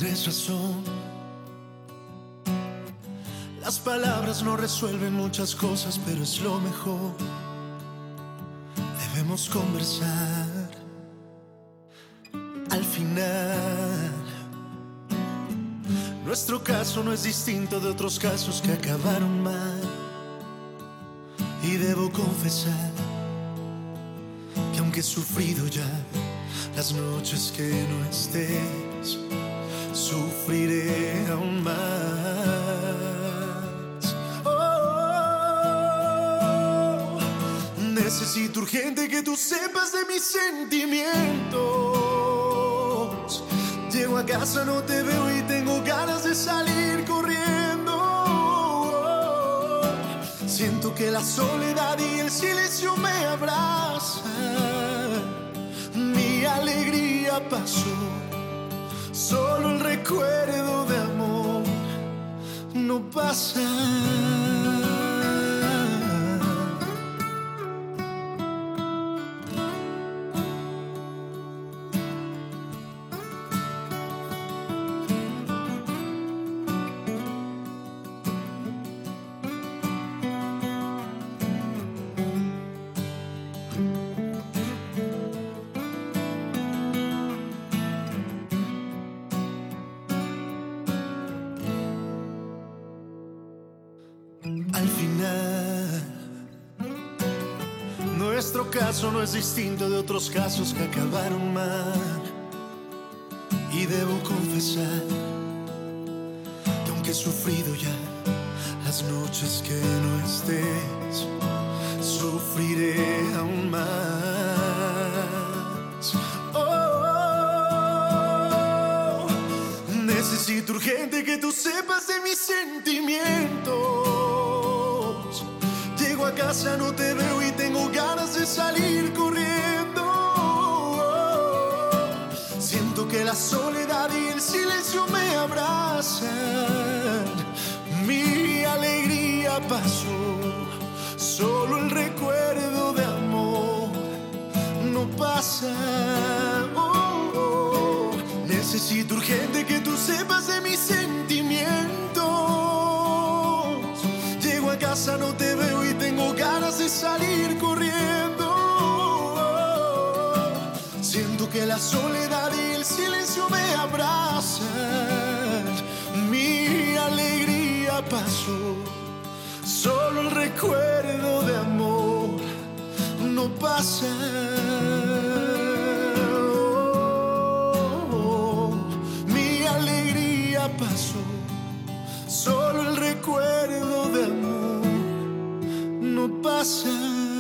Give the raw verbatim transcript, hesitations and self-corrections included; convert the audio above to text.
tienes razón. Las palabras no resuelven muchas cosas, pero es lo mejor. Debemos conversar. Al final, nuestro caso no es distinto de otros casos que acabaron mal. Y debo confesar que aunque he sufrido ya las noches que no estés, sufriré aún más. Oh, necesito urgente que tú sepas de mis sentimientos. Llego a casa, no te veo y tengo ganas de salir corriendo. Oh, siento que la soledad y el silencio me abrazan. Mi alegría pasó, solo el recuerdo de amor no pasa. Al final, nuestro caso no es distinto de otros casos que acabaron mal. Y debo confesar que aunque he sufrido ya las noches que no estés, sufriré aún más. Oh, necesito urgente que tú sepas de mis sentimientos. Llego a casa, no te veo y tengo ganas de salir corriendo. Oh, siento que la soledad y el silencio me abrazan. Mi alegría pasó, solo el recuerdo de amor no pasa. Oh, oh, necesito urgente que tú sepas de mis sentimientos. Llego a casa, no te veo y tengo ganas de salir corriendo. Oh, siento que la soledad y el silencio me abrazan. Mi alegría pasó, solo el recuerdo de amor no pasa. Oh, mi alegría pasó, solo el recuerdo de amor no pasa.